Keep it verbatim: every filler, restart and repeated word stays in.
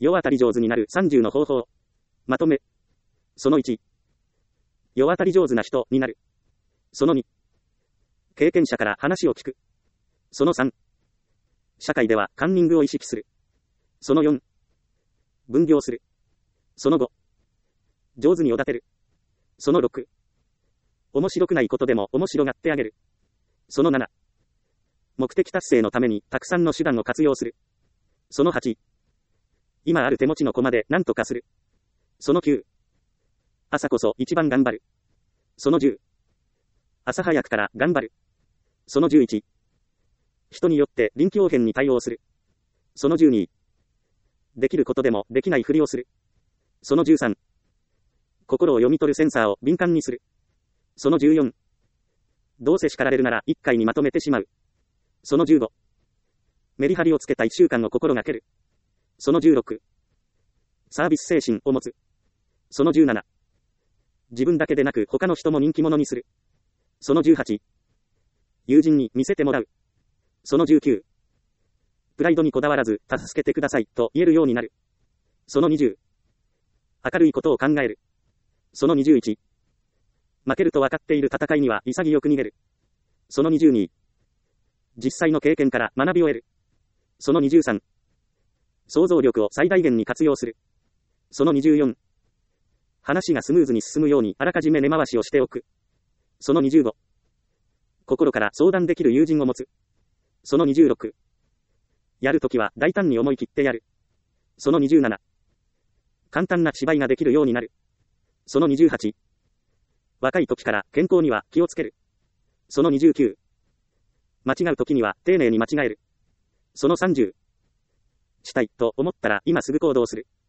世当たり上手になるさんじゅうの方法。まとめ。そのいち。世当たり上手な人になる。そのに。経験者から話を聞く。そのさん。社会ではカンニングを意識する。そのよん。分業する。そのご。上手におだてる。そのろく。面白くないことでも面白がってあげる。そのなな。目的達成のためにたくさんの手段を活用する。そのはち。今ある手持ちの駒で何とかする。そのきゅう。朝こそ一番頑張る。そのじゅう。朝早くから頑張る。そのじゅういち。人によって臨機応変に対応する。そのじゅうに。できることでもできないふりをする。そのじゅうさん。心を読み取るセンサーを敏感にする。そのじゅうよん。どうせ叱られるなら一回にまとめてしまう。そのじゅうご。メリハリをつけた一週間を心がける。そのじゅうろく。サービス精神を持つ。そのじゅうなな。自分だけでなく他の人も人気者にする。そのじゅうはち。友人に見せてもらう。そのじゅうきゅう。プライドにこだわらず助けてくださいと言えるようになる。そのにじゅう。明るいことを考える。そのにじゅういち。負けると分かっている戦いには潔く逃げる。そのにじゅうに。実際の経験から学びを得る。そのにじゅうさん。想像力を最大限に活用する。そのにじゅうよん。話がスムーズに進むようにあらかじめ根回しをしておく。そのにじゅうご。心から相談できる友人を持つ。そのにじゅうろく。やるときは大胆に思い切ってやる。そのにじゅうなな。簡単な芝居ができるようになる。そのにじゅうはち。若い時から健康には気をつける。そのにじゅうきゅう。間違う時には丁寧に間違える。そのさんじゅう。したいと思ったら今すぐ行動する。